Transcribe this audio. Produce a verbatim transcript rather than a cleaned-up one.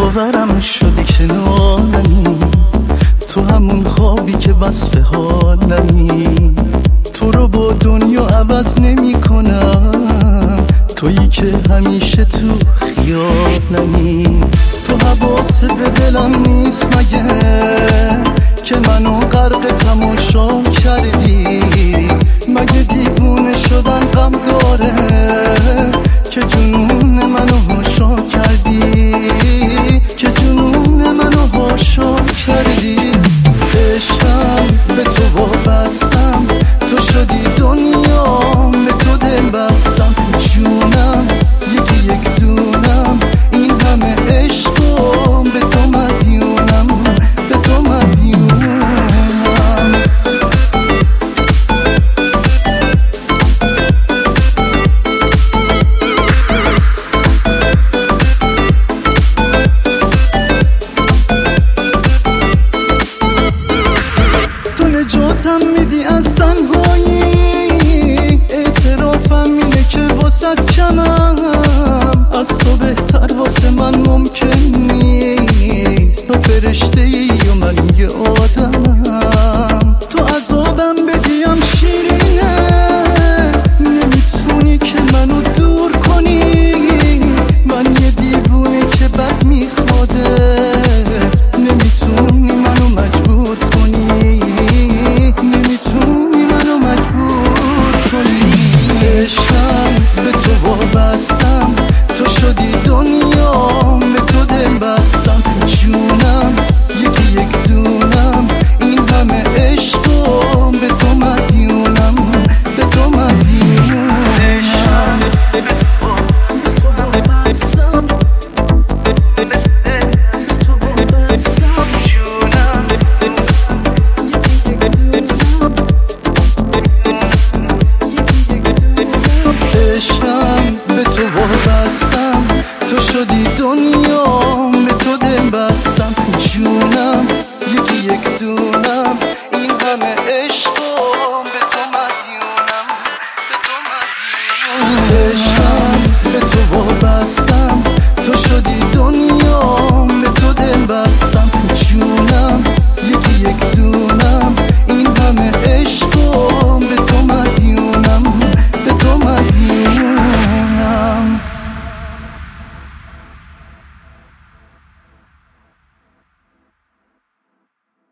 باورم شده کنارمی، تو همون خوابی که وصف حالمی. تو رو با دنیا عوض نمی کنم، تویی که همیشه تو خیالمی. تو حواست به دلم نیست مگه که منو غرق تماشا کردی؟ مگه دیوونه شدن غم داره که جنون منو هاشا کردی؟ که جنون منو هاشا کردی. عشقم به تو وابستم، تو شدی دنیام، به تو دل بستم. جونم یکی یک دونم، این همه عشقم به تو مدیونم، به تو مدیونم. نجاتم میدی از تنهایی، اعترافم اینه که واسد کمم، از تو بهتر واسه من ممکن نیست. تو فرشته ای و من یه آدمم، تو عذابم بدیم شیرینه، نمیتونی که منو دور کنی. من یه دیوونه که بد میخوادت، نمیتونی منو مجبور کنی، نمیتونی منو مجبور کنی. عشقم به تو وابستم، تو شدی دنیام، به تو دل بستم. جونم یکی یک دونم، این همه عشقم به تو مدیونم، به تو مدیونم. عشقم به تو وابستم، تو شدی دنیام، به تو دل بستم. جونم یکی یک دونم، این همه عشقم به تو مدیونم، به تو مدیونم. عشقم به تو وابستم، تو شدی دنیام، به تو دل بستم. جونم یکی یک دونم.